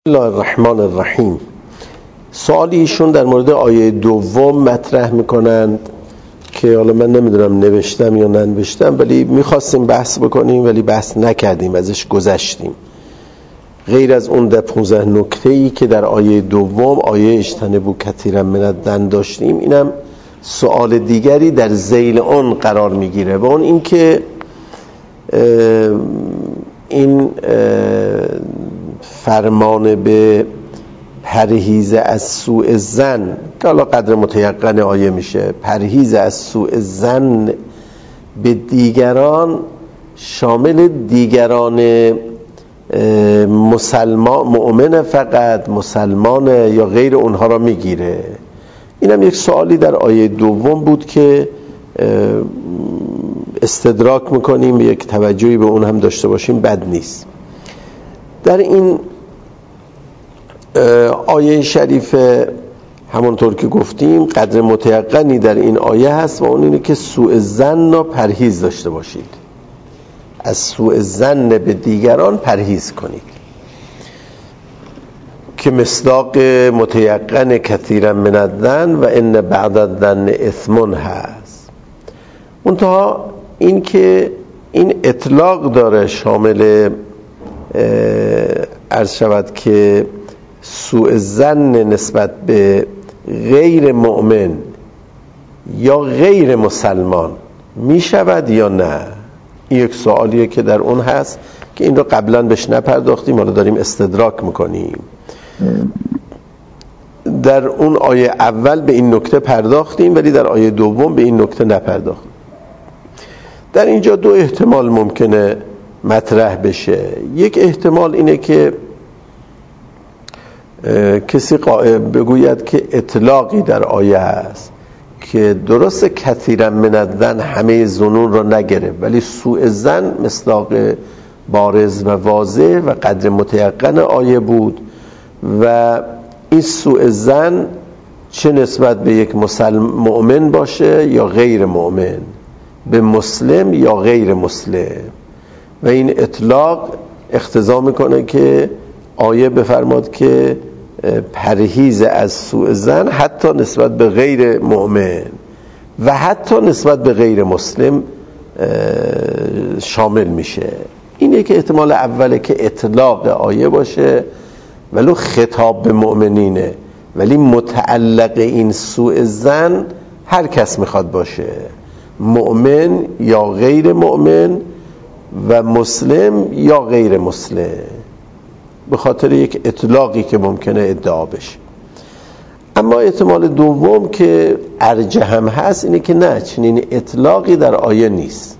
الله الرحمن الرحیم. سوالی ایشون در مورد آیه دوم مطرح میکنند که حالا من نمیدونم نوشتم یا ننوشتم، ولی میخواستیم بحث بکنیم ولی بحث نکردیم، ازش گذشتیم. غیر از اون 15 نکته‌ای که در آیه دوم، آیه اجتنبوا کثیرا من الظن داشتیم، اینم سوال دیگری در ذیل اون قرار میگیره و اون این که این فرمان به پرهیز از سوء ظن که حالا قدر متیقن آیه میشه، پرهیز از سوء ظن به دیگران شامل دیگران مسلمان، مؤمن فقط، مسلمان یا غیر اونها را میگیره. اینم یک سوالی در آیه دوم بود که استدراک میکنیم، یک توجهی به اون هم داشته باشیم بد نیست. در این آیه شریفه همونطور که گفتیم قدر متیقنی در این آیه هست و اون اینه که سوء ظن را پرهیز داشته باشید، از سوء ظن به دیگران پرهیز کنید که مصداق متیقن کثیرا من الظن و ان بعد الظن اثم هست. منتها این که این اطلاق داره شامل عرض شود که سوء ظن نسبت به غیر مؤمن یا غیر مسلمان می شود یا نه، این یک سوالیه که در اون هست که این رو قبلا بهش نپرداختیم، حالا داریم استدراک میکنیم. در اون آیه اول به این نکته پرداختیم ولی در آیه دوم به این نکته نپرداختیم. در اینجا دو احتمال ممکنه مطرح بشه. یک احتمال اینه که کسی بگوید که اطلاقی در آیه هست که درست کثیرا من الظن همه ظنون را نگرفت، ولی سوء ظن مصداق بارز و واضح و قدر متیقن آیه بود و این سوء ظن چه نسبت به یک مؤمن باشه یا غیر مؤمن، به مسلم یا غیر مسلم، و این اطلاق اقتضا میکنه که آیه بفرماد که پرهیز از سوء ظن حتی نسبت به غیر مؤمن و حتی نسبت به غیر مسلم شامل میشه. اینه که احتمال اوله که اطلاق آیه باشه ولو خطاب به مؤمنینه، ولی متعلق این سوء ظن هر کس میخواد باشه، مؤمن یا غیر مؤمن و مسلم یا غیر مسلم، به خاطر یک اطلاقی که ممکنه ادعا بشه. اما احتمال دوم که ارجح هم هست اینه که نه، چنین اطلاقی در آیه نیست،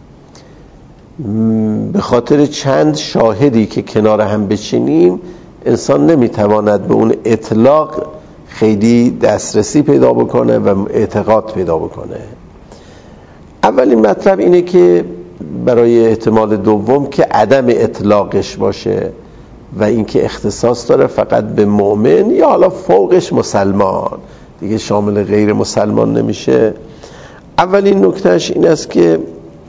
به خاطر چند شاهدی که کنار هم بچینیم انسان نمیتواند به اون اطلاق خیلی دسترسی پیدا بکنه و اعتقاد پیدا بکنه. اولین مطلب اینه که برای احتمال دوم که عدم اطلاقش باشه و اینکه اختصاص داره فقط به مؤمن یا حالا فوقش مسلمان، دیگه شامل غیر مسلمان نمیشه. اولین نکتهش این است که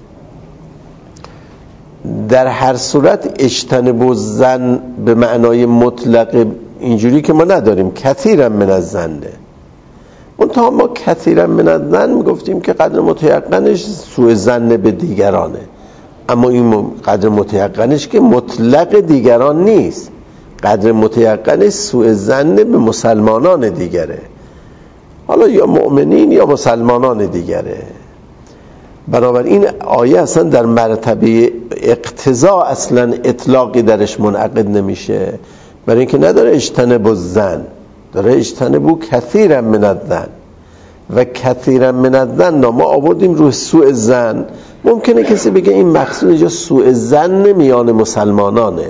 در هر صورت اجتنبوا الظن به معنای مطلق اینجوری که ما نداریم، کثیرا من الظن. منتها ما کثیرا من الظن میگفتیم که قدر متیقنش سوء ظن به دیگرانه، اما این قدر متیقنش که مطلق دیگران نیست، قدر متیقنش سوء ظن به مسلمانان دیگره، حالا یا مؤمنین یا مسلمانان دیگره. بنابراین آیه اصلا در مرتبه اقتضا اصلا اطلاقی درش منعقد نمیشه، برای اینکه نداره اجتنبوا الظن، داره اجتنبوا کثیرا من الظن و کثیرا من الظن ما آوردیم روی سوء ظن. ممکنه کسی بگه این مقصود اینجا سوء ظن میان مسلمانانه،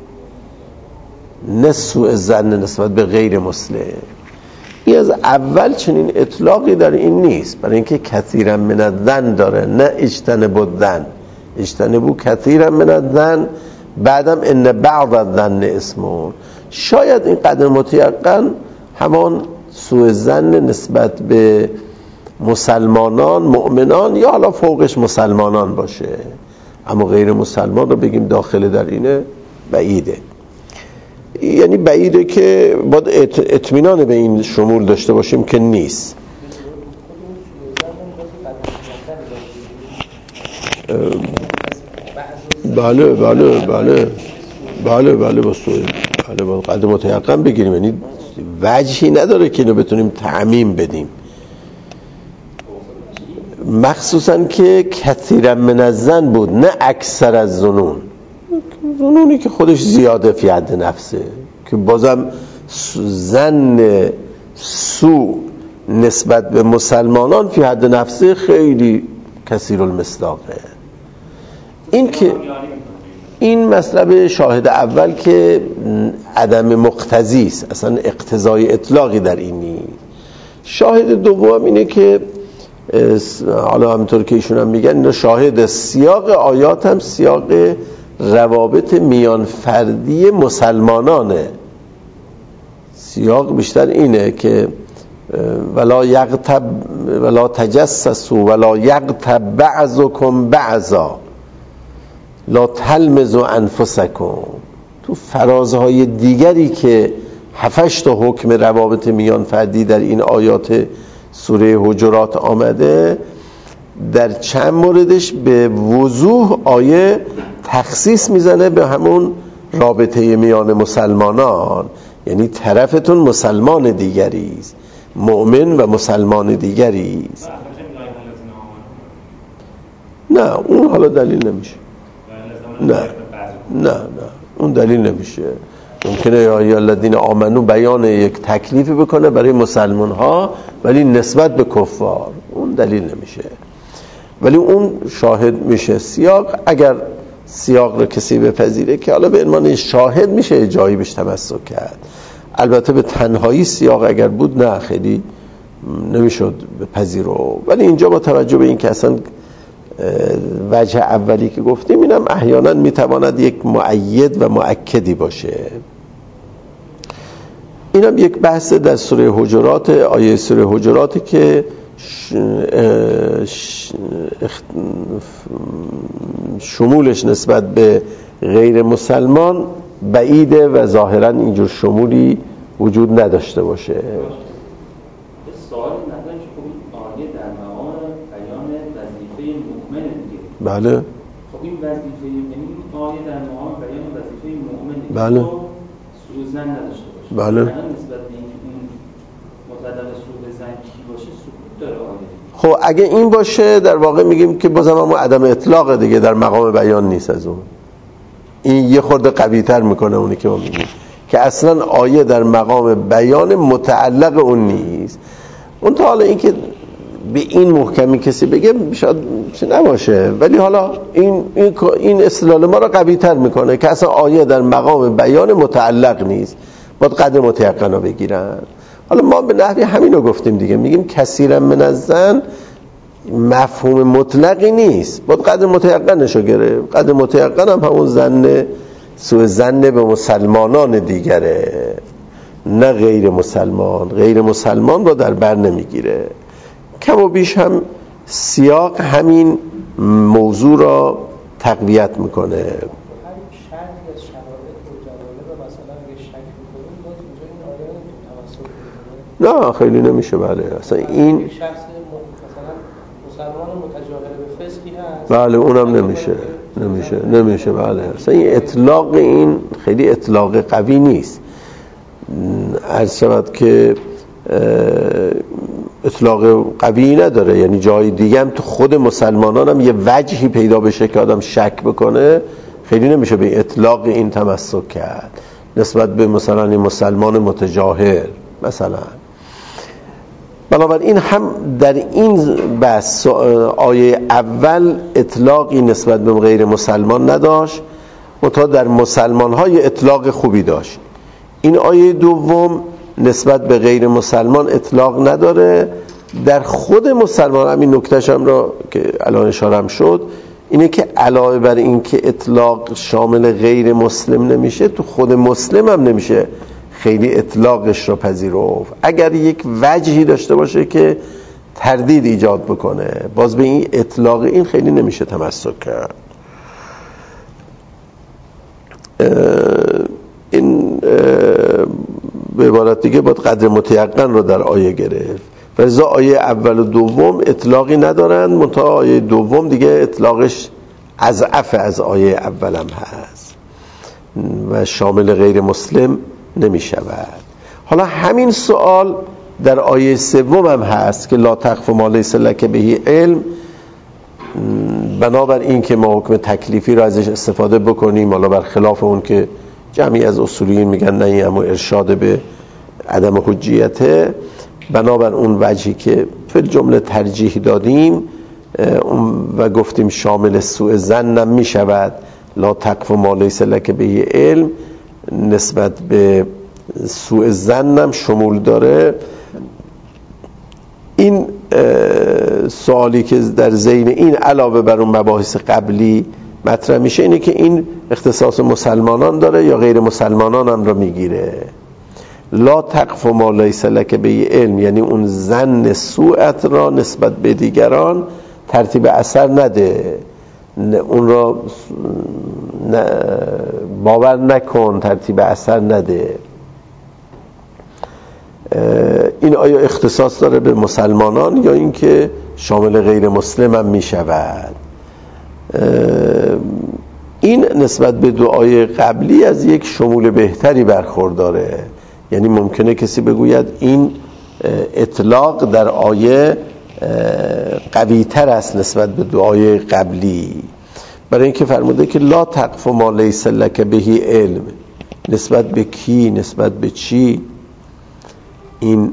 نه سوء ظن نسبت به غیر مسلم. این از اول چنین اطلاقی در این نیست، برای اینکه کثیرا من الظن داره، نه اجتنبوا الظن. اجتنبوا کثیرا من الظن، بعدم ان بعض الظن اسم. شاید این قدر متیقن همان سوء ظن نسبت به مسلمانان، مؤمنان یا حالا فوقش مسلمانان باشه، اما غیر مسلمان رو بگیم داخل در اینه بعیده. یعنی بعیده که باید اطمینان به این شمول داشته باشیم که نیست. بله با سوء با قدر متیقن بگیریم، یعنی وجهی نداره که اینو بتونیم تعمیم بدیم، مخصوصا که کثیرا من الظن بود نه اکثر از ظنونی که خودش زیاده فی حد نفسه، که بازم زن سوء نسبت به مسلمانان فی حد نفسه خیلی کثیر المصداقه. این که این مطلب شاهد اول که عدم مقتضی است، اصلا اقتضای اطلاقی در این نیست. شاهد دوم اینه که حالا همینطور که ایشون هم میگن اینا شاهد سیاق آیات هم سیاق روابط میان فردی مسلمانانه. سیاق بیشتر اینه که ولا تجسسوا ولا یغتب بعضکم بعضا لا تلمزوا انفسکم. تو فرازهای دیگری که 7 تا حکم روابط میان فردی در این آیات سوره حجرات آمده، در چند موردش به وضوح آیه تخصیص میزنه به همون رابطه میان مسلمانان، یعنی طرفتون مسلمان دیگری است، مؤمن و مسلمان دیگری است. نه اون حالا دلیل نمیشه، نه اون دلیل نمیشه. ممکنه یا الذین آمنو بیان یک تکلیفی بکنه برای مسلمان ها ولی نسبت به کفار، اون دلیل نمیشه، ولی اون شاهد میشه. سیاق اگر سیاق رو کسی بپذیره که حالا به عنوان شاهد میشه جایی بهش تمسک کرد. البته به تنهایی سیاق اگر بود نه خیلی نمیشد بپذیره، ولی اینجا با توجه به این که اصلا وجه اولی که گفتیم اینم احیانا میتواند یک مؤید و مؤکدی باشه. اینم یک بحث در سوره حجرات، آیه سوره حجرات که شمولش نسبت به غیر مسلمان بعیده و ظاهرا اینجور شمولی وجود نداشته باشه. بله خب این وظیفه یعنی آیه در مقام بیان وظیفه مؤمنه، بله سوء زن نداشته باشه. بله نسبت به اینکه اون مطلق سوء زن کی باشه سکوت داره آیه. خب اگه این باشه در واقع میگیم که بازم اما عدم اطلاق دیگه در مقام بیان نیست. از اون این یه خورده قوی تر میکنه اونی که ما میگیم که اصلا آیه در مقام بیان متعلق اون نیست. اون تا حالا این که به این محکمی کسی بگه شاید چه نباشه، ولی حالا این استدلال ما رو قوی تر میکنه که اصلا آیه در مقام بیان متعلق نیست، باید قدر متیقن رو بگیرن. حالا ما به نحوی همین رو گفتیم دیگه، میگیم کثیرا من الظن مفهوم مطلقی نیست، باید قدر متیقنش رو گرفت. قدر متیقن هم همون زن سوء زن به مسلمانان دیگره، نه غیر مسلمان. غیر مسلمان رو در بر نمیگیره. کم و بیش هم سیاق همین موضوع را تقویت میکنه. نه خیلی نمیشه. بله اصلا این شخص مثلا مسلمان متجاهل به فسقی هست، بله اونم نمیشه. بله اصلا این اطلاق این خیلی اطلاق قوی نیست. عرض شود که اطلاق قوی نداره، یعنی جای دیگه هم تو خود مسلمانان هم یه وجهی پیدا بشه که آدم شک بکنه، خیلی نمیشه به اطلاق این تمسک کرد نسبت به مثلا این مسلمان متجاهل مثلا. بنابراین هم در این بحث آیه اول اطلاقی نسبت به غیر مسلمان نداشت، منتها در مسلمان های اطلاق خوبی داشت. این آیه دوم نسبت به غیر مسلمان اطلاق نداره. در خود مسلمان همین نکتهش هم را که الان اشارم شد اینه که علاوه بر این که اطلاق شامل غیر مسلم نمیشه، تو خود مسلم هم نمیشه خیلی اطلاقش رو پذیرفت. اگر یک وجهی داشته باشه که تردید ایجاد بکنه، باز به این اطلاق این خیلی نمیشه تمسک کرد. این به عبارت دیگه باید قدر متیقن رو در آیه گرفت. لذا آیه اول و دوم اطلاقی ندارند، منتها آیه دوم دیگه اطلاقش اضعف از آیه اولم هست و شامل غیر مسلم نمی شود. حالا همین سوال در آیه سوم هم هست که لا تقف ما لیس لک به علم، بنابر این که ما حکم تکلیفی را ازش استفاده بکنیم، حالا برخلاف اون که جمعی از اصولیین میگن نه این اما ارشاد به عدم حجیته، بنابر اون وجهی که فی جمله ترجیح دادیم و گفتیم شامل سوء ظن می شود، لا تقف ما لیس لک به علم نسبت به سوء ظن شمول داره. این سوالی که در ذهن این علاوه بر اون مباحث قبلی مطرح میشه اینه که این اختصاص مسلمانان داره یا غیر مسلمانان هم را میگیره. لا تقف ما لیس لک به علم یعنی اون ظن سوءت را نسبت به دیگران ترتیب اثر نده، اون را باور نکن، ترتیب اثر نده. این آیا اختصاص داره به مسلمانان یا اینکه شامل غیر مسلم هم می شود؟ این نسبت به دعای قبلی از یک شمول بهتری برخورداره. یعنی ممکنه کسی بگوید این اطلاق در آیه قوی تر است نسبت به دعای قبلی، برای اینکه فرموده که لا تقف ما لیس لک به علم، نسبت به کی، نسبت به چی؟ این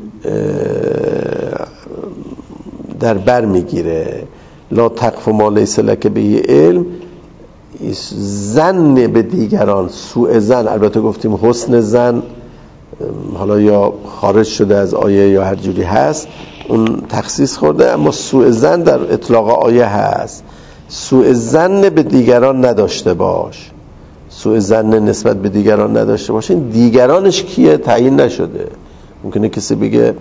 در بر میگیره. لا تقف ما لیس لک به علم، ظن به دیگران، سوء ظن، البته گفتیم حسن ظن حالا یا خارج شده از آیه یا هر جوری هست اون تخصیص خورده، اما سوء ظن در اطلاق آیه هست. سوء ظن به دیگران نداشته باش، سوء ظن نسبت به دیگران نداشته باش. این دیگرانش کیه تعیین نشده، ممکنه کسی بگه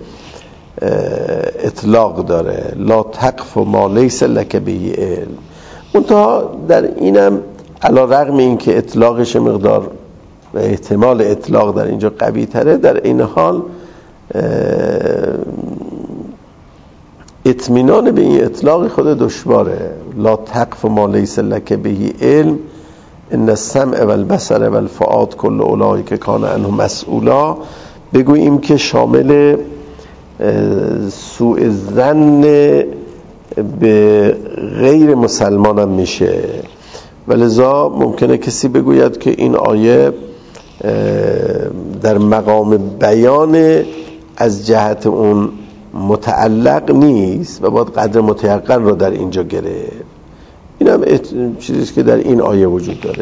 اطلاق داره لا تقف ما لیس لک به علم. منتها در اینم علی رغم این که اطلاقش مقدار و احتمال اطلاق در اینجا قوی تره، در این حال اطمینان به این اطلاق خود دشواره. لا تقف ما لیس لک به علم ان السمع والبصر والفؤاد کل اولئک کان عنه مسئولا. بگوییم که شامل سوء ظن به غیر مسلمان هم میشه، ولذا ممکنه کسی بگوید که این آیه در مقام بیان از جهت اون متعلق نیست و باید قدر متیقن رو در اینجا گرفت. این هم چیزیست که در این آیه وجود داره.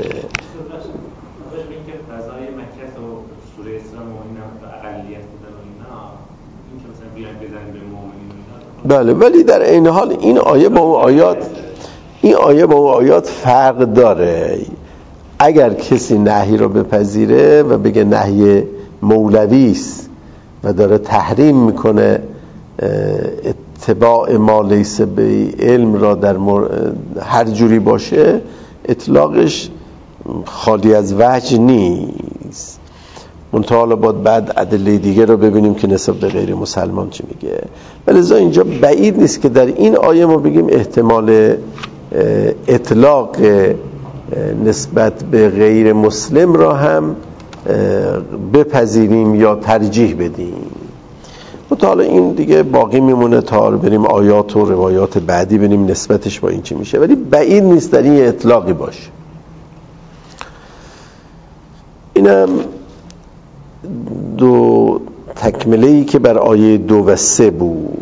بله، ولی در این حال این آیه با اون آیات فرق داره. اگر کسی نهی رو بپذیره و بگه نهی مولوی است و داره تحریم میکنه اتباع ما لیس به علم را در هر جوری باشه، اطلاقش خالی از وجه نیست. منتها حالا باید بعد ادله دیگه رو ببینیم که نسبت به غیر مسلمان چی میگه. ولی اینجا بعید نیست که در این آیه ما بگیم احتمال اطلاق نسبت به غیر مسلم را هم بپذیریم یا ترجیح بدیم. منتها حالا این دیگه باقی میمونه تا بریم آیات و روایات بعدی ببینیم نسبتش با این چی میشه، ولی بعید نیست در این اطلاقی باشه. اینم دو تکمله‌ای که بر آیه 2 و 3 بود.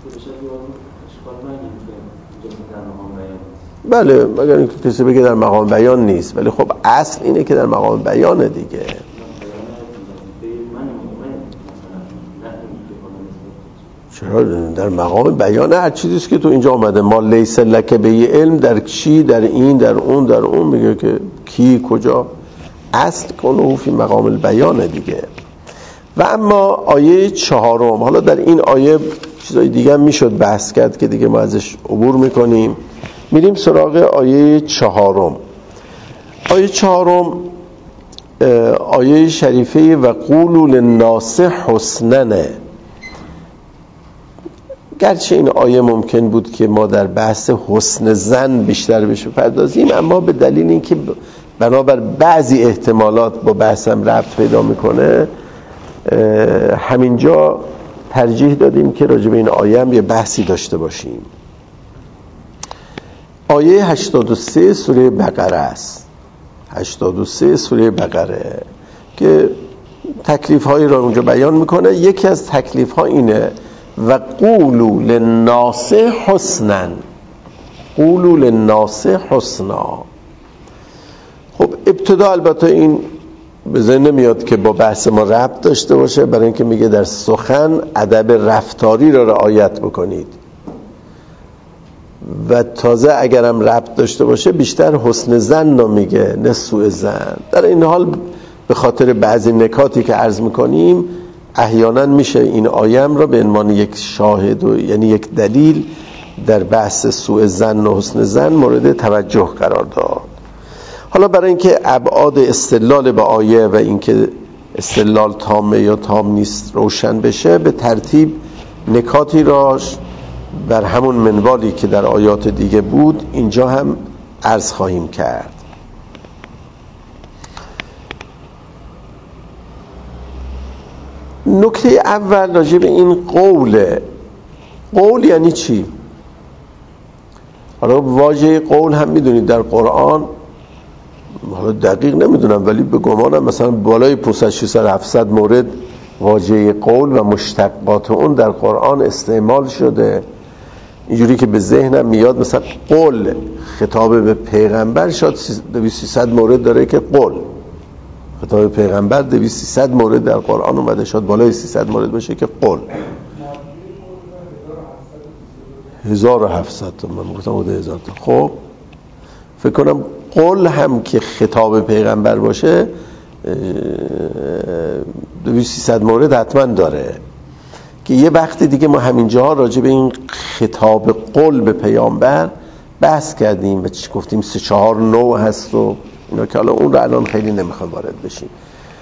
بله، مگر اینکه کسی بگه در مقام بیان نیست، ولی خب اصل اینه که در مقام بیانه دیگه. چرا در مقام بیان هر چیزیست که تو اینجا آمده ما لیس لک به علم، در چی، در این، در اون میگه که کی، کجا، اصل کنه فی مقام البیان دیگه. و اما آیه 4، حالا در این آیه چیزای دیگه هم میشد بحث کرد که دیگه ما ازش عبور میکنیم، میریم سراغ آیه 4. آیه 4 فرموده که لا تقف ما لیس لک به علم، انما السمع والبصر والفؤاد کل اولئک کان عنه مسئولا. بگوییم که شامل سوء ظن به غیر مسلم را نسبت به آیه شریفه و قولوا للناس حسنا، گرچه این آیه ممکن بود که ما در بحث حسن ظن بیشتر بهش بپردازیم، اما به دلیل اینکه بنابر بعضی احتمالات با بحثم ربط پیدا میکنه همینجا ترجیح دادیم که راجع به این آیه هم یه بحثی داشته باشیم. آیه 83 سوره بقره است. 83 سوره بقره که تکلیف هایی را اونجا بیان میکنه. یکی از تکلیف ها اینه و قولوا للناس حسنا، قولوا للناس حسنا. خب ابتدا البته این به ذهن نمیاد که با بحث ما ربط داشته باشه، برای اینکه میگه در سخن ادب رفتاری را رعایت بکنید و تازه اگرم ربط داشته باشه بیشتر حسن ظن میگه نه سوء ظن. در این حال به خاطر بعضی نکاتی که عرض میکنیم احیانا میشه این آیه را به عنوان یک شاهد و یعنی یک دلیل در بحث سوء ظن و حسن ظن مورد توجه قرار داد. حالا برای اینکه ابعاد استدلال به آیه و اینکه استدلال تامه یا تام نیست روشن بشه، به ترتیب نکاتی را بر همون منوالی که در آیات دیگه بود اینجا هم عرض خواهیم کرد. نکته اول راجع به این قول یعنی چی؟ حالا واژه قول هم میدونید در قرآن، حالا دقیق نمیدونم ولی به گمانم مثلا بالای 500-600-700 مورد واژه قول و مشتقات اون در قرآن استعمال شده. اینجوری که به ذهنم میاد مثلا قول خطاب به پیغمبر شاید 200-300 مورد داره که قول خطاب به پیغمبر 200-300 مورد در قرآن اومده، شاید بالای 300 مورد باشه که قول 1700 تا من گفتم بوده 1000 تا. خب فکر کنم قول هم که خطاب پیغمبر باشه 200-300 مورد حتما داره که یه وقت دیگه ما همینجا راجع به این خطاب قول به پیامبر بحث کردیم و چی گفتیم 3-4 نوع هست و اینا که حالا اون رو الان خیلی نمیخوام وارد بشیم.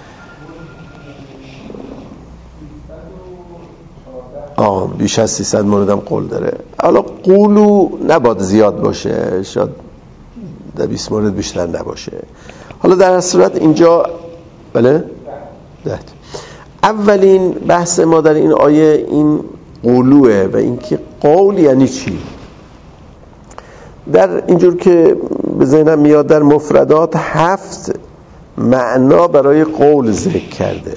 بیش از 300 مورد هم قول داره. حالا قولو نباید زیاد باشه، شاید 20 مورد بیشتر نباشه. حالا در هر صورت اینجا بله اولین بحث ما در این آیه این قولوه و اینکه قول یعنی چی. در اینجور که به ذهنم میاد در مفردات 7 معنا برای قول ذکر کرده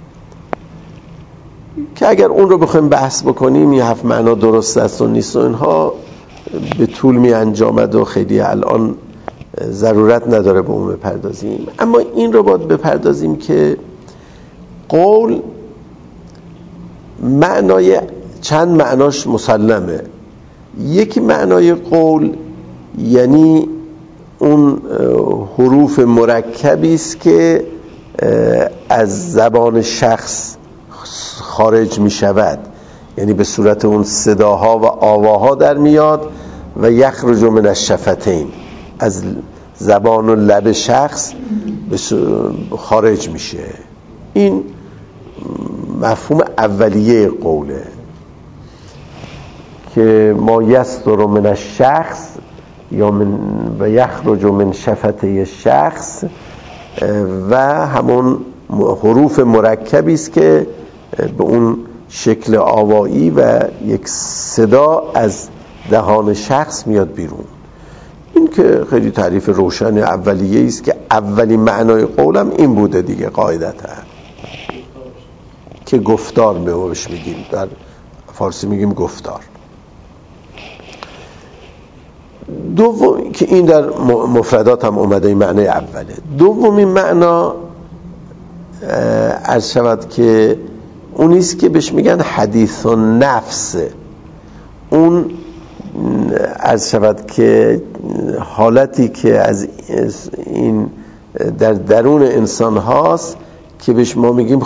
که اگر اون رو بخوایم بحث بکنیم این 7 معنا درست است و نیست و اینها به طول می انجامد و خیلی الان ضرورت نداره به اون بپردازیم. اما این رو باید بپردازیم که قول معنای چند معناش مسلمه. یکی معنای قول یعنی اون حروف مرکبی است که از زبان شخص خارج می شود، یعنی به صورت اون صداها و آواها در میاد و یخرج من الشفتین، از زبان و لب شخص خارج میشه. این مفهوم اولیه قوله که ما یصدر من الشخص یا من و یخرج من شفته شخص و همون حروف مرکبی است که به اون شکل آوایی و یک صدا از دهان شخص میاد بیرون. این که خیلی تعریف روشن اولیه است که اولین معنای قولم این بوده دیگه قاعدتا، که گفتار بهش میگیم، در فارسی میگیم گفتار. دوم که این در مفردات هم اومده این معنی اوله. دومین معنا عرض شود که اونیست که بهش میگن حدیث و نفس. اون عرض شود که حالتی که از این در درون انسان هاست که بهش ما میگیم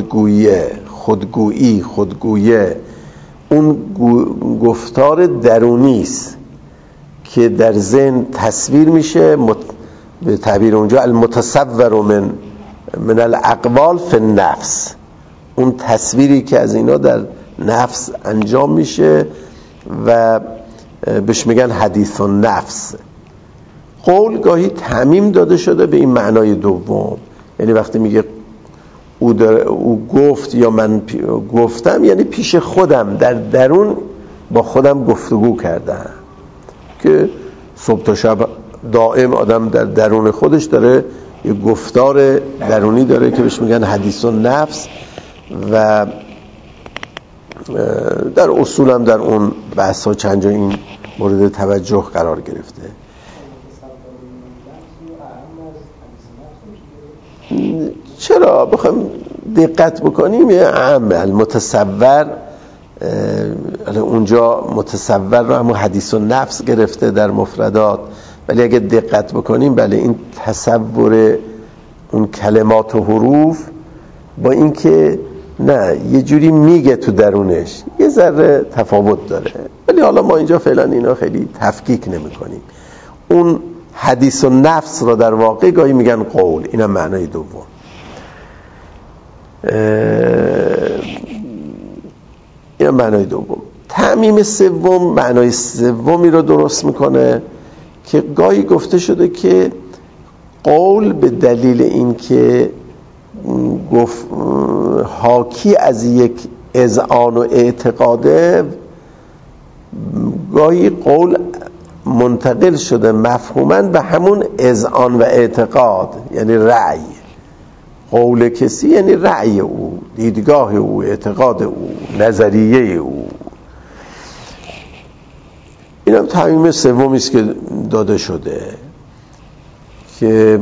خودگویی، اون گفتار درونی است که در ذهن تصویر میشه، به تعبیر اونجا المتصور من من الاقوال فی النفس، اون تصویری که از اینا در نفس انجام میشه و بهش میگن حدیث النفس. قول گاهی تعمیم داده شده به این معنای دوم، یعنی وقتی میگه او گفت یا من گفتم، یعنی پیش خودم در درون با خودم گفتگو کردم، که صبح تا شب دائم آدم در درون خودش داره یه گفتار درونی داره که بهش میگن حدیث النفس و در اصول هم در اون بحث ها چند جا این مورد توجه قرار گرفته. چرا بخوایم دقت بکنیم یه عمل متصور، اونجا متصور رو همون حدیث النفس گرفته در مفردات، ولی اگه دقت بکنیم بله این تصور اون کلمات و حروف با این که نه یه جوری میگه تو درونش یه ذره تفاوت داره، ولی حالا ما اینجا فعلا اینا خیلی تفکیک نمی کنیم. اون حدیث النفس رو در واقع گاهی میگن قول، اینم معنای دوم. اینم معنای دوم. تعمیم سوم معنای سومی رو درست میکنه که گاهی گفته شده که قول به دلیل این که حاکی از یک اذعان و اعتقاده، گاهی قول منتقل شده مفهوماً به همون اذعان و اعتقاد، یعنی رأی. قول کسی یعنی رأی او، دیدگاه او، اعتقاد او، نظریه او. این هم تعمیم سومی است که داده شده که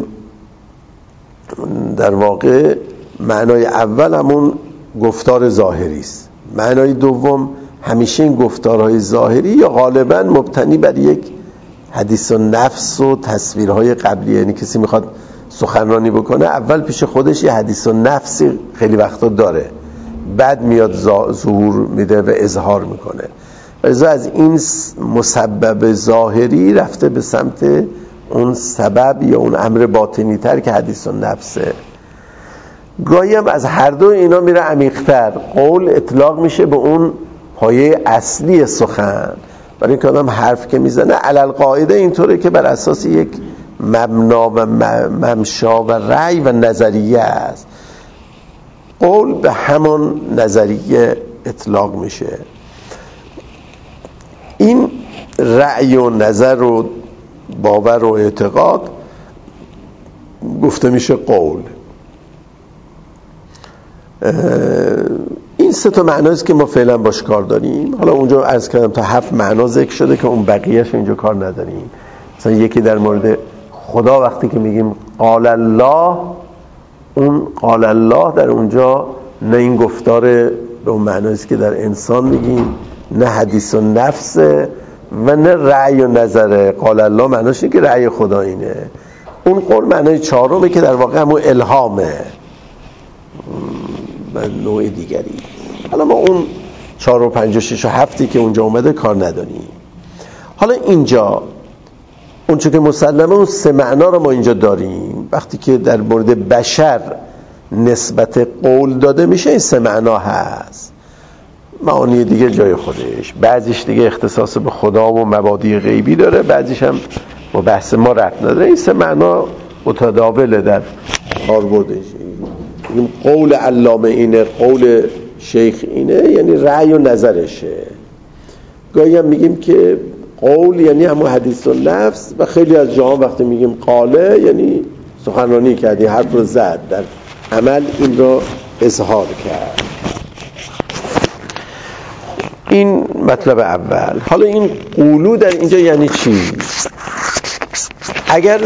در واقع معنای اول همون گفتار ظاهری است، معنای دوم همیشه این گفتارهای ظاهری یا غالباً مبتنی بر یک حدیث النفس و تصویرهای قبلی، یعنی کسی میخواد سخنرانی بکنه اول پیش خودش یه حدیث النفسی خیلی وقتا داره، بعد میاد ظهور میده و اظهار میکنه. لذا از این مسبب ظاهری رفته به سمت اون سبب یا اون امر باطنی تر که حدیث النفسه. گاهی هم از هر دو اینا میره عمیق‌تر. قول اطلاق میشه به اون پایه اصلی سخن، برای اینکه آدم حرف که میزنه علل قاعده اینطوره که بر اساس یک مبنا و ممشا و رأی و نظریه است. قول به همون نظریه اطلاق میشه. این رأی و نظر و باور و اعتقاد گفته میشه قول. این سه تا معناست که ما فعلا باش کار داریم. حالا اونجا عرض کردم تا 7 معنا ذکر شده که اون بقیه‌اش اینجا کار نداریم. مثلا یکی در مورد خدا وقتی که میگیم قال الله، اون قال الله در اونجا نه این گفتار به اون معناست که در انسان میگیم، نه حدیث النفس و نه رأی و نظره. قال الله معناش اینه که رأی خدا اینه. اون قول معنای چهارمه که در واقع همون الهامه به نوع دیگری. حالا ما اون 4 و 5 و 6 و 7 که اونجا اومده کار نداریم. حالا اینجا اون چون که مسلمه اون 3 معنا رو ما اینجا داریم. وقتی که در مورد بشر نسبت قول داده میشه این 3 معنا هست. معانی دیگه جای خودش، بعضیش دیگه اختصاص به خدا و مبادی غیبی داره، بعضیش هم با بحث ما ربط نداره. این 3 معنا متداوله در کاربردش. قول علامه اینه، قول شیخ اینه، یعنی رأی و نظرشه. گاهی هم میگیم که قول یعنی همون حدیث النفس و خیلی از جاها وقتی میگیم قاله یعنی سخنرانی کردی، حرف رو زد، در عمل این رو اظهار کرد. این مطلب اول. حالا این قولو در اینجا یعنی چی؟ اگر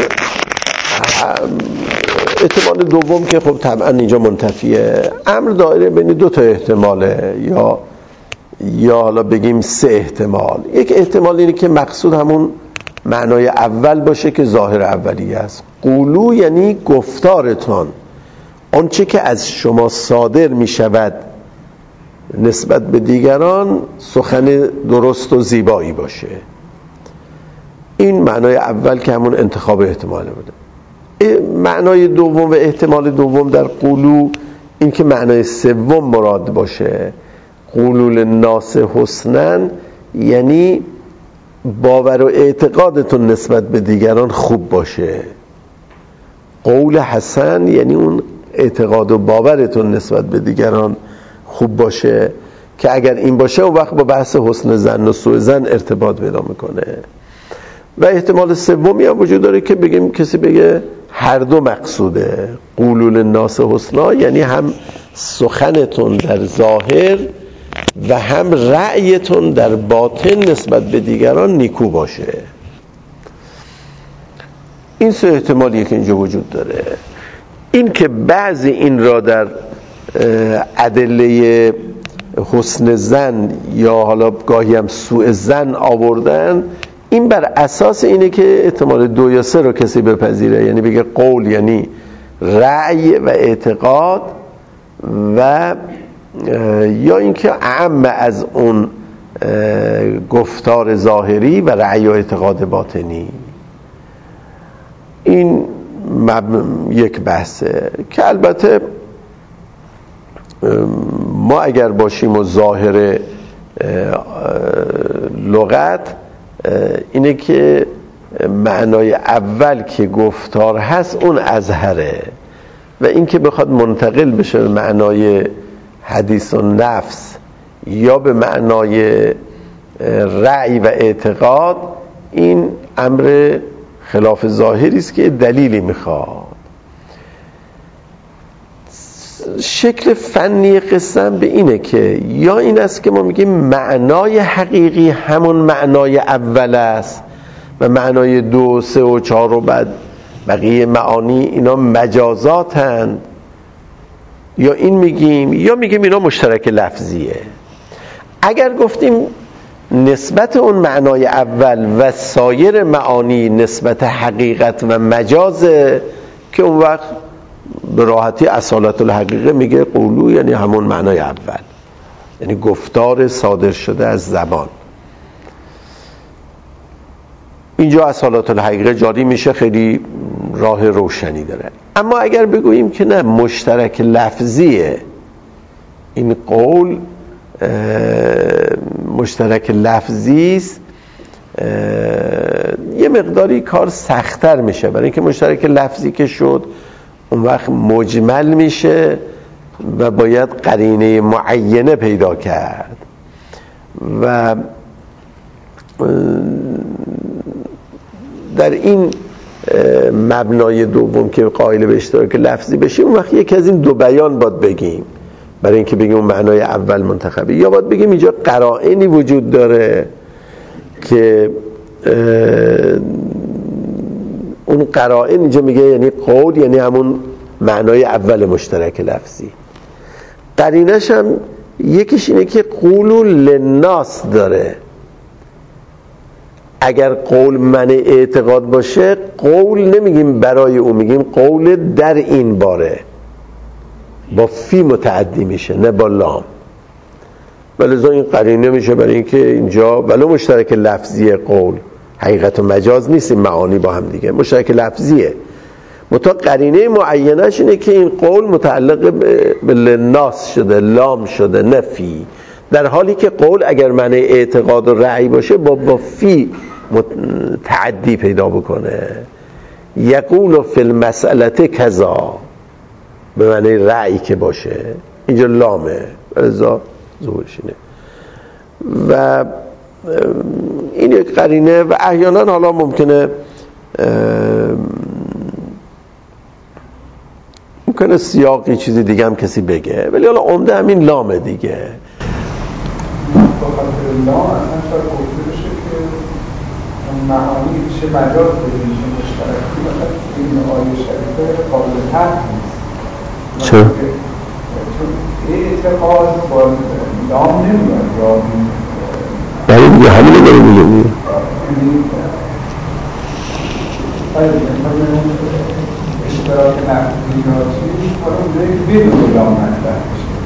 احتمال دوم که خب طبعا اینجا منتفیه، امر دایره بین 2 تا احتماله یا حالا بگیم 3 احتمال. یک احتمال اینه که مقصود همون معنای اول باشه که ظاهر اولیه است. قولو یعنی گفتارتان، آنچه که از شما صادر می شود نسبت به دیگران سخن درست و زیبایی باشه. این معنای اول که همون انتخاب احتماله بوده. معنای دوم و احتمال دوم در قولو این که معنای سوم مراد باشه. قولو للناس حسنا یعنی باور و اعتقادتون نسبت به دیگران خوب باشه. قول حسن یعنی اون اعتقاد و باورتون نسبت به دیگران خوب باشه که اگر این باشه اون وقت با بحث حسن ظن و سوء ظن ارتباط پیدا میکنه. و احتمال سومی هم وجود داره که بگیم کسی بگه هر دو مقصوده. قولوا للناس حسنا یعنی هم سخنتون در ظاهر و هم رأیتون در باطن نسبت به دیگران نیکو باشه. این سه احتمالیه که اینجا وجود داره. این که بعضی این را در ادله حسن ظن یا حالا گاهی هم سوء ظن آوردن، این بر اساس اینه که احتمال 2 یا 3 رو کسی بپذیره، یعنی بگه قول یعنی رأی و اعتقاد و یا اینکه اعم از اون گفتار ظاهری و رأی و اعتقاد باطنی. این یک بحثه که البته ما اگر باشیم و ظاهر لغت اینه که معنای اول که گفتار هست اون اظهره و این که بخواد منتقل بشه به معنای حدیث و نفس یا به معنای رأی و اعتقاد، این امر خلاف ظاهری است که دلیلی میخواد. شکل فنی قصه به اینه که یا این است که ما میگیم معنای حقیقی همون معنای اول است و معنای 2 3 و 4 و بعد بقیه معانی اینا مجازاتند، یا این میگیم یا میگیم اینا مشترک لفظیه. اگر گفتیم نسبت اون معنای اول و سایر معانی نسبت حقیقت و مجازه که اون وقت به راحتی اصالت الحقیقه میگه قولو یعنی همون معنای اول، یعنی گفتار صادر شده از زبان. اینجا اصالت الحقیقه جاری میشه، خیلی راه روشنی داره. اما اگر بگوییم که نه مشترک لفظیه، این قول مشترک لفظی است، یه مقداری کار سخت‌تر میشه، برای اینکه مشترک لفظی که شد اون وقت مجمل میشه و باید قرینه معینه پیدا کرد و در این مبنای دوم که قائل به اشتراک لفظی بشیم اون وقت یکی از این دو بیان باید بگیم برای اینکه بگیم اون معنای اول منتخبه، یا باید بگیم اینجا قرائنی وجود داره که اون قرائن اینجا میگه یعنی قول یعنی همون معنای اول مشترک لفظی. قرینش هم یکیش اینه که قولو للناس داره. اگر قول معنی اعتقاد باشه قول نمیگیم برای او، میگیم قول در این باره، با فی متعدی میشه نه با لام، ولذا این قرینه میشه برای اینکه اینجا ولو مشترک لفظیه قول، حقیقت و مجاز نیست، این معانی با هم دیگه مشترک لفظیه، متا قرینه معینش اینه که این قول متعلق به للناس شده، لام شده نه فی، در حالی که قول اگر معنی اعتقاد و رأی باشه با فی تعدی پیدا بکنه. یقول فی المسئله کذا به معنی رأی که باشه، اینجا لامه ولذا ظهورش اینه و این یک قرینه. و احیانا حالا ممکنه سیاقی چیزی دیگه هم کسی بگه، ولی حالا عمده همین لامه دیگه. با خاطر لام اصلا شاید گفته بشه که معانی میشه مجاز بده، میشه مشترکی، مثلا این آیه شریفه قابل طرح نیست. چرا؟ چون اعتقاد با لام نمیاد یا برای دیگه همین رو داره میگه اشتراک نفسی یا چیز حالا بدون لام مطرح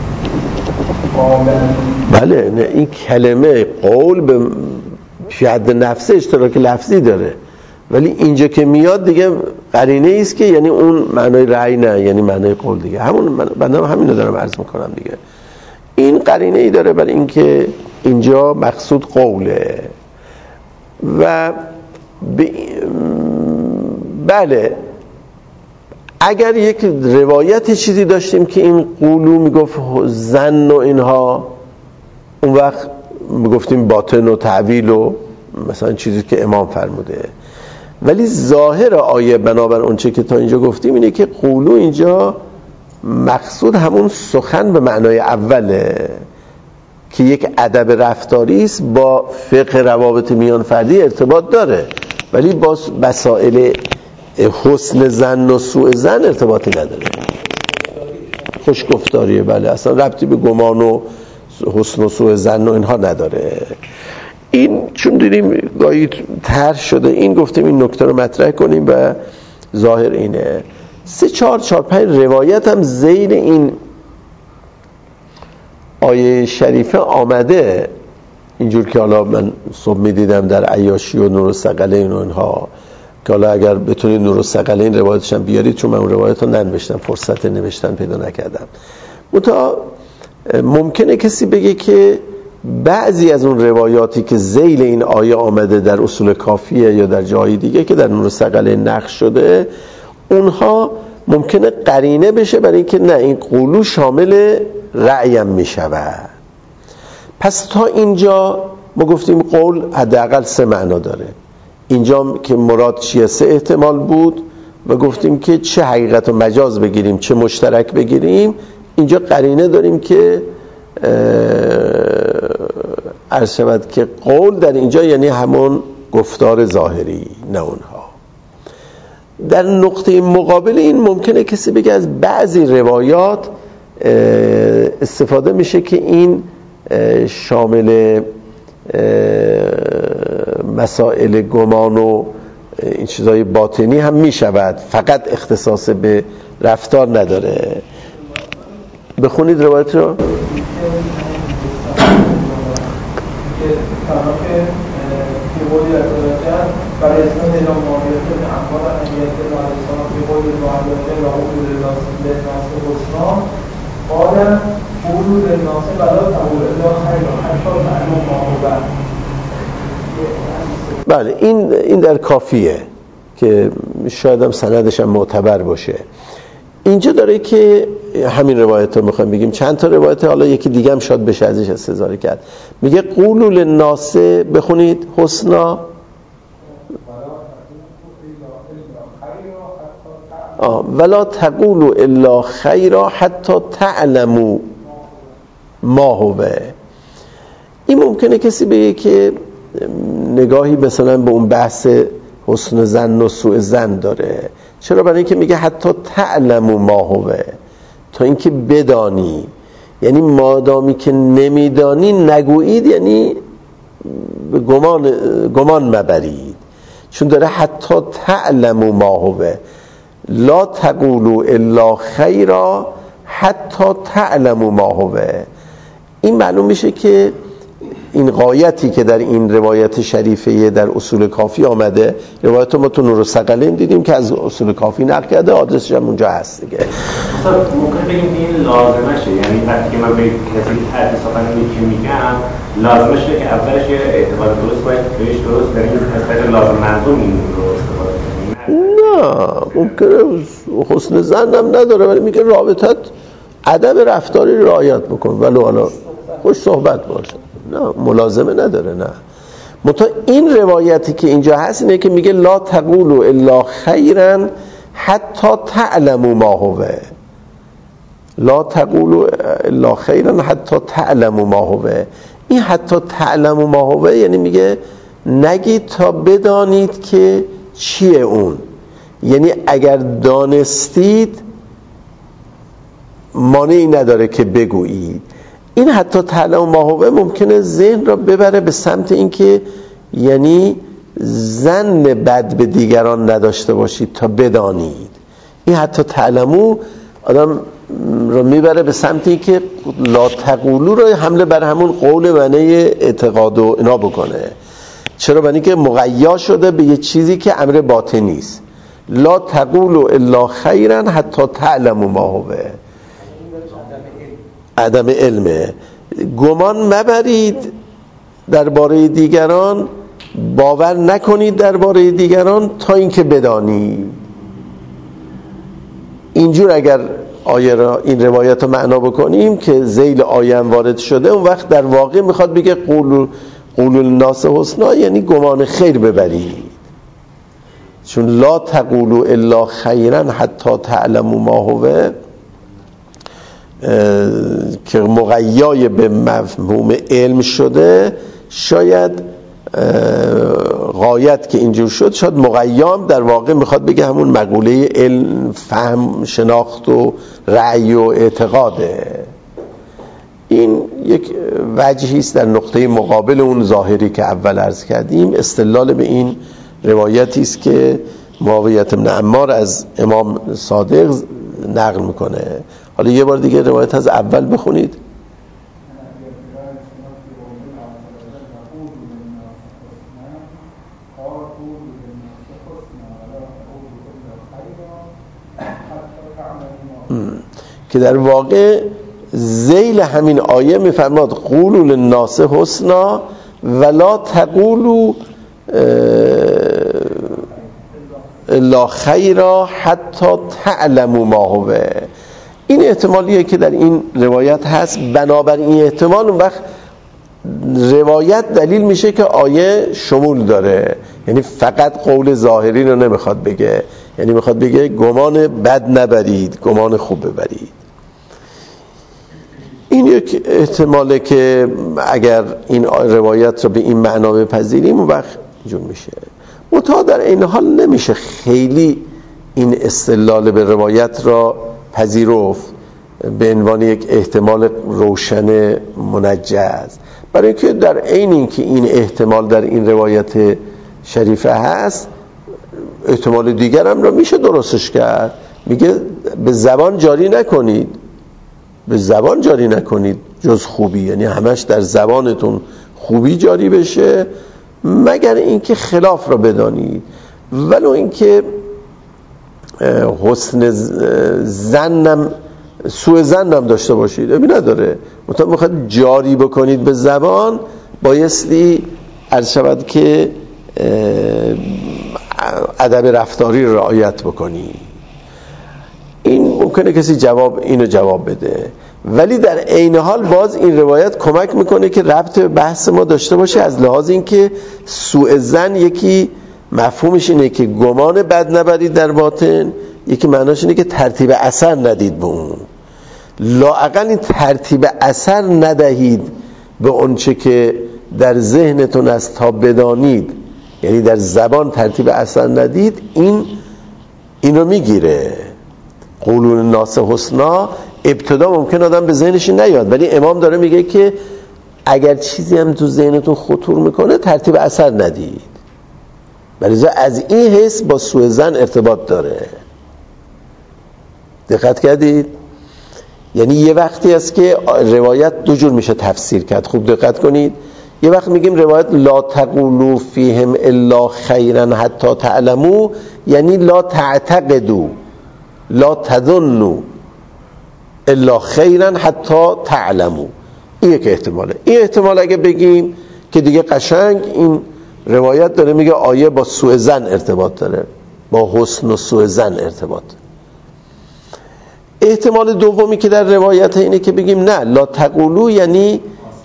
بله. نه این کلمه قول به فی حد نفسه اشتراک لفظی داره، ولی اینجا که میاد دیگه قرینه ایست که یعنی اون معنای رأی نه، یعنی معنای قول دیگه. همون بنده همین رو دارم عرض میکنم دیگه. این قرینه ای داره برای اینکه اینجا مقصود قوله. و بله اگر یک روایت چیزی داشتیم که این قولو میگفت زن و اینها، اون وقت میگفتیم باطن و تعویل و مثلا چیزی که امام فرموده. ولی ظاهر آیه بنابر اونچه که تا اینجا گفتیم اینه که قولو اینجا مقصود همون سخن به معنای اوله که یک ادب رفتاری است، با فقه روابط میان فردی ارتباط داره، ولی با مسائل حسن زن و سوء زن ارتباطی نداره. خوشگفتاریه، بله، اصلا ربطی به گمان و حسن و سوء زن و اینها نداره. این چون دیدیم گاهی طرح شده، این گفتیم این نکته رو مطرح کنیم و ظاهر اینه. 3 4 5 روایت هم ذیل این آیه شریفه آمده، اینجور که حالا من صبح میدیدم در عیاشی و نورالثقلین و اینها، که حالا اگر بتونید نورالثقلین روایتش هم بیارید، چون من اون روایت رو ننوشتم، فرصت نوشتن پیدا نکردم. ممکنه کسی بگه که بعضی از اون روایاتی که ذیل این آیه آمده در اصول کافیه یا در جای دیگه که در نورالثقلین نقش شده، اونها ممکنه قرینه بشه برای اینکه نه، این قولو شامل رأیم می شود. پس تا اینجا ما گفتیم قول حداقل 3 معنا داره. اینجا که مراد چیه 3 احتمال بود و گفتیم که چه حقیقت و مجاز بگیریم چه مشترک بگیریم. اینجا قرینه داریم که عرض شود که قول در اینجا یعنی همون گفتار ظاهری، نه اونها. در نقطه مقابل این ممکنه کسی بگه از بعضی روایات استفاده میشه که این شامل مسائل گمان و این چیزای باطنی هم میشود، فقط اختصاص به رفتار نداره. بخونید روایت رو. برای اسم دیلان معامیت انوار امیت مالسان که قول معامیت و قول لناس حسنا قال قول لناس ولا تقول الا خیر حتی معلوم ما هو. بله این در کافیه که شاید هم سندش هم معتبر باشه. اینجا داره که همین روایت رو میخوایم بگیم، چند تا روایت، حالا یکی دیگه هم شاید بشه ازش استظهار کرد. میگه قولوا للناس، بخونید حسنا، ولا تقولوا الا خیرا حتی تعلموا ما هو. این ممکنه کسی بگه که نگاهی مثلا به اون بحث حسن زن و سوء زن داره. چرا؟ برای اینکه میگه حتی تعلموا ما هو، تا اینکه بدانی، یعنی مادامی که نمیدانی نگویید، یعنی به گمان مبرید. چون داره حتی تعلموا ما هو، لا تقولوا الا خیرا حتی تعلموا ما هو. این معلوم میشه که این غایتی که در این روایت شریفه در اصول کافی آمده، روایت ما تو نورالثقلین دیدیم که از اصول کافی نقل کرده، آدرسش هم اونجا هست دیگه. مثلا ممکن بگیم این لازمشه، یعنی وقتی که من به کسی حرف سخنرانی که میگم لازمشه که اولش یه اعتقاد درست باید بهش درست بریم از لازم مردم این رو استفاده کنیم. نه ممکنه حسن زن هم نداره، ولی میگه رابطت ادب رفتاری رعایت بکن، ولو حالا خوش صحبت باشه، نه ملازمه نداره. نه متا این روایتی که اینجا هست اینه که میگه لا تقولوا الا خیرا حتی تعلموا ما هو، لا تقولوا الا خیرا حتی تعلموا ما هو. این حتی تعلموا ما هو یعنی میگه نگید تا بدانید که چیه اون، یعنی اگر دانستید مانعی نداره که بگویید. این حتی تعلموا ما هو ممکنه ذهن را ببره به سمت اینکه یعنی ظن بد به دیگران نداشته باشید تا بدانید. این حتی تعلموا آدم را میبره به سمت اینکه لا تقولوا را حمله بر همون قول معنی اعتقاد و اینا بکنه. چرا؟ برای اینکه مقیا شده به یه چیزی که امر باطنی است. لا تقولوا الا خیرا حتی تعلموا ما هو. عدم علمه. گمان مبرید درباره دیگران، باور نکنید درباره دیگران تا اینکه بدانی. اینجور اگر آیه را، این روایت رو معنا بکنیم که ذیل آیه هم وارد شده، اون وقت در واقع میخواد بگه قولوا للناس حسنا، یعنی گمان خیر ببرید. چون لا تقولوا الا خیرا حتی تعلموا ما هو که مقیای به مفهوم علم شده، شاید غایت که اینجور شد، شاید مقیام در واقع میخواد بگه همون مقوله علم، فهم، شناخت و رأی و اعتقاده. این یک وجهی است در نقطه مقابل اون ظاهری که اول عرض کردیم. استدلال به این روایتی است که معاویه بن عمار از امام صادق نقل میکنه. حالا یه بار دیگه روایت از اول بخونید. که در واقع ذیل همین آیه میفرماد قولوا للناس حسنا ولا تقولوا الا خیرا حتی تعلموا ما هو. این احتمالیه که در این روایت هست. بنابراین این احتمال اون وقت روایت دلیل میشه که آیه شمول داره، یعنی فقط قول ظاهری رو نمیخواد بگه، یعنی میخواد بگه گمان بد نبرید، گمان خوب ببرید. این یک احتماله که اگر این روایت رو به این معنا بپذیریم اون وقت جون میشه. منتها در این حال نمیشه خیلی این استدلال به روایت را پذیرفت به عنوان یک احتمال روشن منجز، برای اینکه در عین اینکه این احتمال در این روایت شریفه هست، احتمال دیگر هم را میشه درستش کرد. میگه به زبان جاری نکنید، به زبان جاری نکنید جز خوبی، یعنی همش در زبانتون خوبی جاری بشه مگر اینکه خلاف را بدانید. ولو اینکه حسن زنم، سوء زنم داشته باشید، ابی نداره. مثلا میخواد جاری بکنید به زبان، بایستی عرض شود که ادب رفتاری رو رعایت بکنید. این ممکنه کسی اینو جواب بده، ولی در عین حال باز این روایت کمک میکنه که ربط به بحث ما داشته باشه، از لحاظ اینکه سوء ظن یکی مفهومش اینه که گمان بد نبرید در باطن، یکی معناش اینه که ترتیب اثر ندید به اون. لااقل این ترتیب اثر ندهید به اونچه که در ذهنتون است تا بدانید، یعنی در زبان ترتیب اثر ندید. اینو میگیره. قولوا للناس حسنا ابتدا ممکن آدم به ذهنش نیاد، ولی امام داره میگه که اگر چیزی هم تو ذهنتون خطور میکنه ترتیب اثر ندید. ولی از این حیث با سوء ظن ارتباط داره. دقت کردید؟ یعنی یه وقتی است که روایت دو جور میشه تفسیر کرد. خوب دقت کنید. یه وقت میگیم روایت لا تقولوا فیهم الا خیرا حتی تعلموا، یعنی لا تعتقدوا لا تظنوا الا خیرا حتی تعلموا. این یک احتماله. این احتمال اگه بگیم که دیگه قشنگ این روایت داره میگه آیه با سوء ظن ارتباط داره، با حسن و سوء ظن ارتباط. احتمال دومی که در روایت اینه که بگیم نه، لا تقولوا یعنی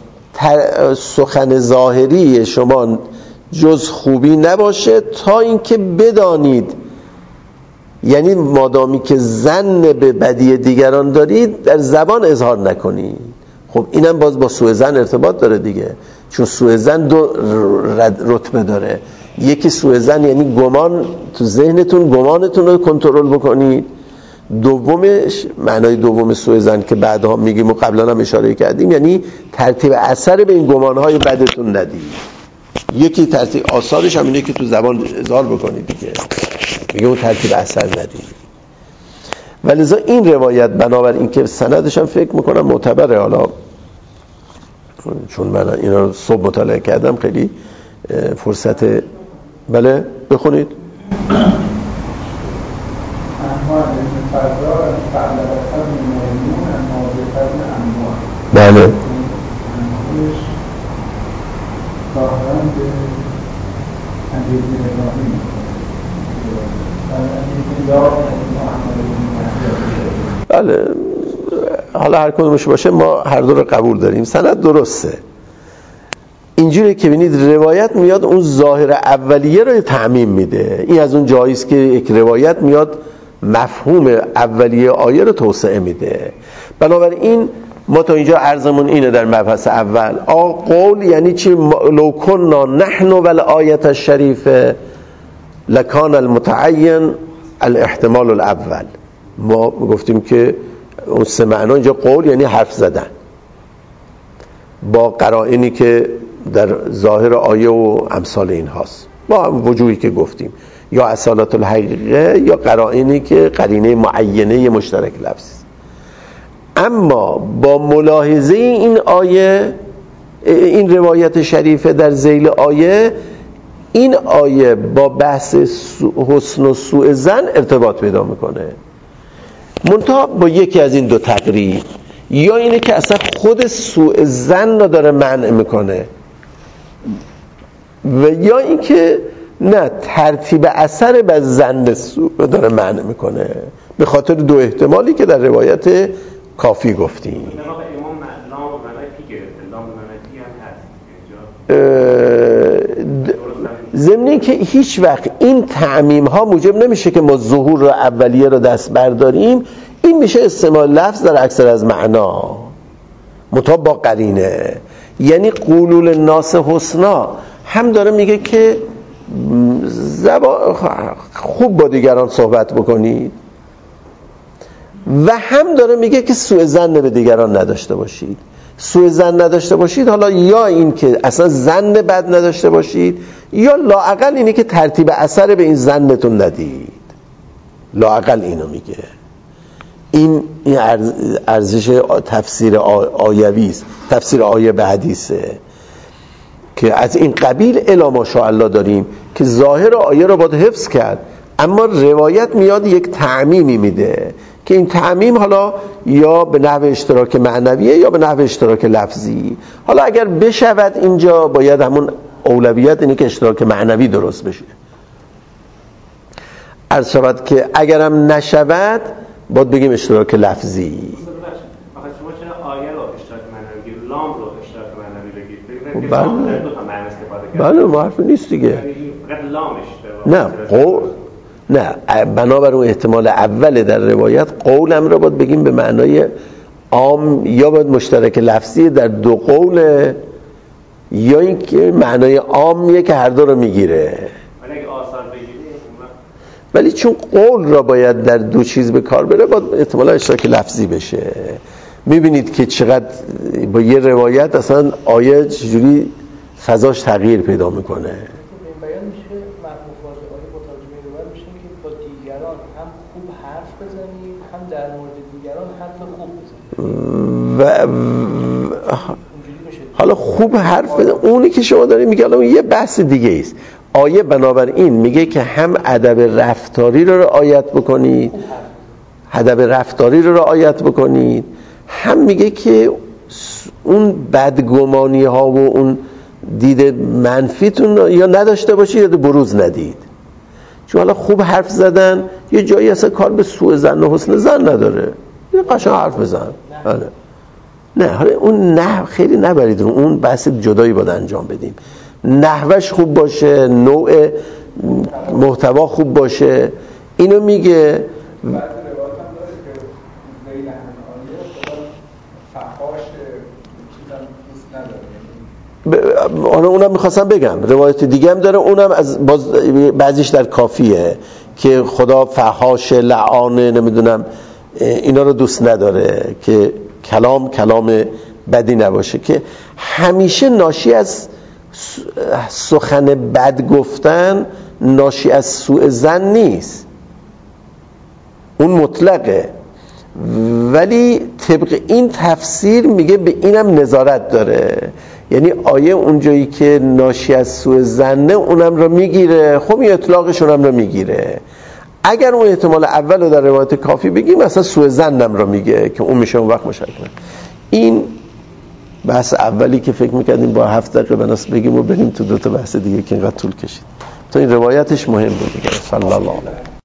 سخن ظاهری شما جز خوبی نباشه تا اینکه بدانید، یعنی مادامی که ظن به بدی دیگران دارید در زبان اظهار نکنید. خب اینم باز با سوء ظن ارتباط داره دیگه، چون سوء ظن دو رتبه داره. یکی سوء ظن یعنی گمان، تو ذهنتون گمانتون رو کنترل بکنید. دومش، معنای دوم سوء ظن که بعدها میگیم و قبلا هم اشاره کردیم، یعنی ترتیب اثر به این گمانهای بدتون ندید. یکی ترتیب آثارش هم اینه که تو زبان اظهار بکنید دیگه، میگه اون ترتیب اثر ندید. ولذا این روایت بنابر این که سندش هم فکر میکنم معتبره، حالا چون من اینا رو صبح مطالعه کردم خیلی فرصت بله بخونید. بله بله حالا هر کدومش باشه ما هر دو رو قبول داریم. سند درسته. اینجوری که ببینید روایت میاد اون ظاهر اولیه رو تعمیم میده. این از اون جایی است که یک روایت میاد مفهوم اولیه آیه رو توسعه میده. بنابراین ما تا اینجا عرضمون اینه در مبحث اول قول یعنی چی؟ لو کنا نحن والآیه الشریفه لکان المتعین الاحتمال الاول. ما گفتیم که اون سه معنا اینجا قول یعنی حرف زدن با قرائنی که در ظاهر آیه و امثال این هاست، با وجوهی که گفتیم، یا اصالت الحقیقه یا قرائنی که قرینه معینه مشترک لفظی. اما با ملاحظه این آیه، این روایت شریفه در ذیل آیه، این آیه با بحث حسن و سوء ظن ارتباط پیدا میکنه، منتها با یکی از این دو تقریب، یا اینه که اصلا خود سوء ظن رو داره منع میکنه و یا اینکه نه ترتیب اثر به ظن سوء رو داره منع میکنه، به خاطر دو احتمالی که در روایت کافی گفتیم. ضمن که هیچ وقت این تعمیم ها موجب نمیشه که ما ظهور رو اولیه رو دست برداریم. این میشه استعمال لفظ در اکثر از معنا مطابق با قرینه. یعنی قولول الناس حسنا هم داره میگه که خوب با دیگران صحبت بکنید و هم داره میگه که سوء ظن به دیگران نداشته باشید. سوء ظن نداشته باشید، حالا یا این که اصلا ظن بد نداشته باشید، یا لااقل اینی که ترتیب اثر به این ظنتون ندید. لااقل اینو میگه. این ارزش تفسیر آیوی است، تفسیر آیه به حدیثه که از این قبیل الا ماشاءالله داریم که ظاهر آیه رو باید حفظ کرد، اما روایت میاد یک تعمیمی میده که این تعمیم حالا یا به نحو اشتراک معنویه یا به نحو اشتراک لفظی. حالا اگر بشود اینجا باید همون اولویت اینه که اشتراک معنوی درست بشه. عرض شود که اگرم نشود باید بگیم اشتراک لفظی. آخه شما چرا آیه رو اشتراک معنوی بگید، لام رو اشتراک معنوی بگید؟ بله دو تا معنی استفاده بله معرف نیست دیگه. فقط لامش نه قول نه، بنابر اون احتمال اول در روایت قولم رو باید بگیم به معنای عام، یا باید مشترک لفظی در دو قول، یا این که معنای عامیه که هر دو رو میگیره. ولی اگه آثار بگیری ولی چون قول را باید در دو چیز به کار بره باید احتمالا اشتراک لفظی بشه. میبینید که چقدر با یه روایت اصلا آیه چجوری فضاش تغییر پیدا میکنه. در مورد دیگران حرف خوب بزنید و حالا خوب حرف بزن، اونی که شما دارید میگه الان یه بحث دیگه است. آیه بنابراین میگه که هم ادب رفتاری رو رعایت بکنید، ادب رفتاری رو رعایت بکنید، هم میگه که اون بدگمانی ها و اون دید منفیتون یا نداشته باشید یا بروز ندید. چون حالا خوب حرف زدن یه جایی اصلا کار به سوء ظن و حسن ظن نداره، یه قشنگ حرف بزن. نه حالا اون نحو خیلی نبرید رو، اون بحث جدایی باید انجام بدیم. نحوش خوب باشه، نوع محتوا خوب باشه، اینو میگه. حالا اونم میخواستم بگم روایت دیگه هم داره، اونم از بعضیش در کافیه که خدا فحاش لعانه نمیدونم اینا رو دوست نداره، که کلام بدی نباشه، که همیشه ناشی از سخن بد گفتن ناشی از سوء ظن نیست، اون مطلقه. ولی طبق این تفسیر میگه به اینم نظارت داره، یعنی آیه اونجایی که ناشی از سوء ظنه اونم رو میگیره، خب این اطلاقشون هم رو میگیره. اگر اون احتمال اول رو در روایت کافی بگیم مثلا سوء ظنم رو میگه که اون میشه اون وقت مشکل. این بحث اولی که فکر میکردیم با 7 دقیقه بناس بگیم و بریم تو 2 تا بحث دیگه که اینقدر طول کشید. تو این روایتش مهم بود دیگه. صلی الله علیه